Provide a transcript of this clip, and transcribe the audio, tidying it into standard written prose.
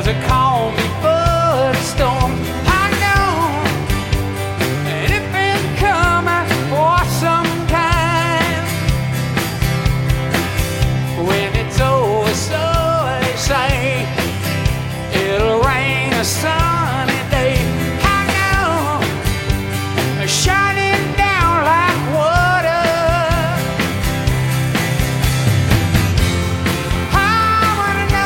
was a calm before the storm. I know, and it's been coming for some time. When it's over, so they say, it'll rain or sun.